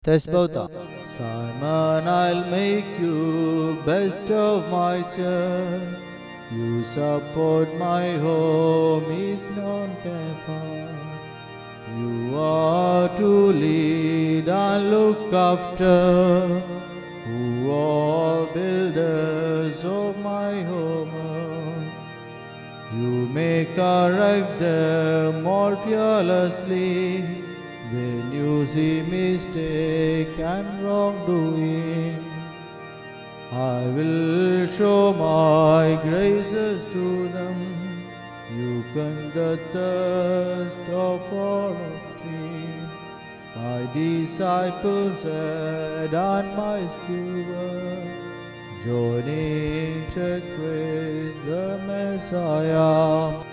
Teshbota. Simon, I'll make you best of my church. You support my home is non-confined. You are to lead and look after, who are builders of my home. You may correct them all fearlessly when you see mistake and wrongdoing. I will show my graces to them. You quench the thirst of all of me. My disciples said, and my steward, joining church praise the Messiah.